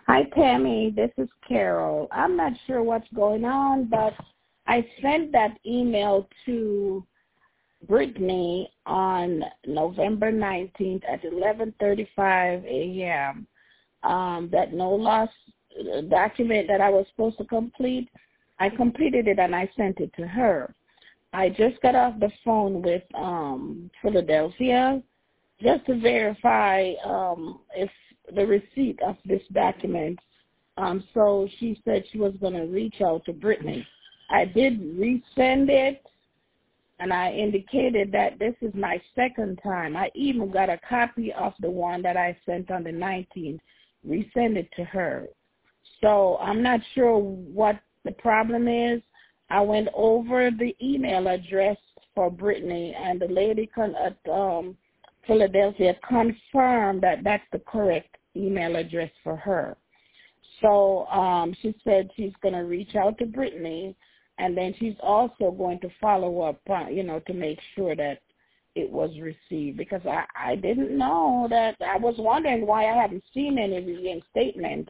Hi, Tammy. This is Carol. I'm not sure what's going on, but I sent that email to Brittany on November 19th at 11:35 a.m. That no loss document that I was supposed to complete, I completed it and I sent it to her. I just got off the phone with Philadelphia just to verify if the receipt of this document. So she said she was going to reach out to Brittany. I did resend it, and I indicated that this is my second time. I even got a copy of the one that I sent on the 19th, resend it to her. So I'm not sure what the problem is. I went over the email address for Brittany, and the lady at Philadelphia confirmed that that's the correct email address for her. So she said she's going to reach out to Brittany, and then she's also going to follow up, to make sure that it was received, because I didn't know that. I was wondering why I haven't seen any reinstatement,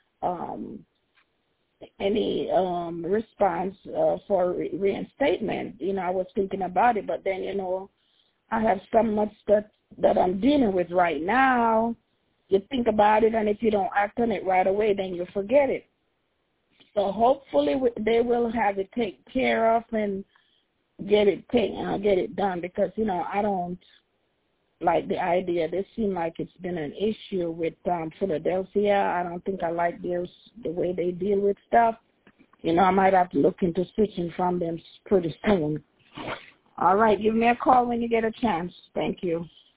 any response for reinstatement. I was thinking about it, but then, I have so much that I'm dealing with right now. You think about it, and if you don't act on it right away, then you forget it. So hopefully they will have it taken care of and get it done, because, I don't like the idea. This seems like it's been an issue with Philadelphia. I don't think I like the way they deal with stuff. I might have to look into switching from them pretty soon. All right, give me a call when you get a chance. Thank you.